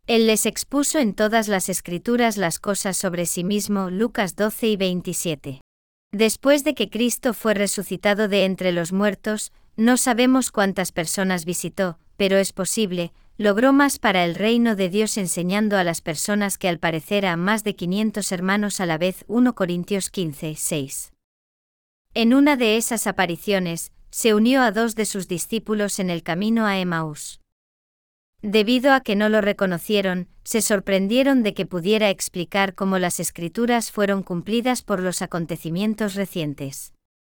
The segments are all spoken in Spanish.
Él les expuso en todas las Escrituras las cosas sobre sí mismo. Lucas 12 y 27. Después de que Cristo fue resucitado de entre los muertos, no sabemos cuántas personas visitó, pero es posible, logró más para el reino de Dios enseñando a las personas que al parecer a más de 500 hermanos a la vez. 1 Corintios 15, 6. En una de esas apariciones, se unió a 2 de sus discípulos en el camino a Emaús. Debido a que no lo reconocieron, se sorprendieron de que pudiera explicar cómo las Escrituras fueron cumplidas por los acontecimientos recientes.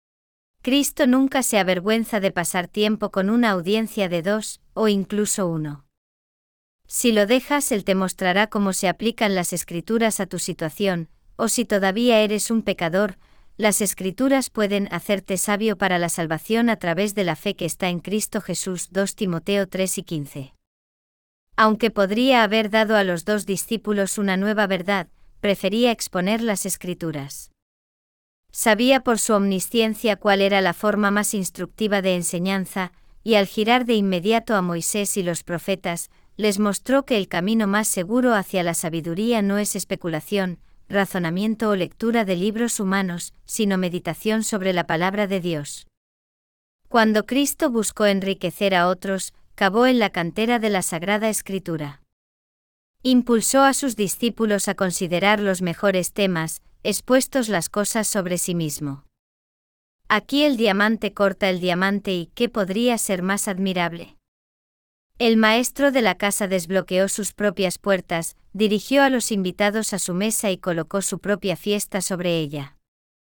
Cristo nunca se avergüenza de pasar tiempo con una audiencia de 2, o incluso 1. Si lo dejas, Él te mostrará cómo se aplican las Escrituras a tu situación, o si todavía eres un pecador, las Escrituras pueden hacerte sabio para la salvación a través de la fe que está en Cristo Jesús. 2 Timoteo 3 y 15. Aunque podría haber dado a los 2 discípulos una nueva verdad, prefería exponer las Escrituras. Sabía por su omnisciencia cuál era la forma más instructiva de enseñanza, y al girar de inmediato a Moisés y los profetas, les mostró que el camino más seguro hacia la sabiduría no es especulación, razonamiento o lectura de libros humanos, sino meditación sobre la palabra de Dios. Cuando Cristo buscó enriquecer a otros, cavó en la cantera de la Sagrada Escritura. Impulsó a sus discípulos a considerar los mejores temas, expuestos las cosas sobre sí mismo. Aquí el diamante corta el diamante y ¿qué podría ser más admirable? El maestro de la casa desbloqueó sus propias puertas, dirigió a los invitados a su mesa y colocó su propia fiesta sobre ella.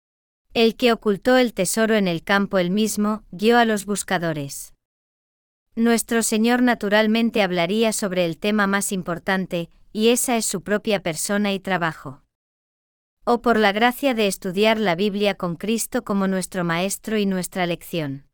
El que ocultó el tesoro en el campo él mismo, guió a los buscadores. Nuestro Señor naturalmente hablaría sobre el tema más importante, y esa es su propia persona y trabajo. Oh, por la gracia de estudiar la Biblia con Cristo como nuestro Maestro y nuestra lección.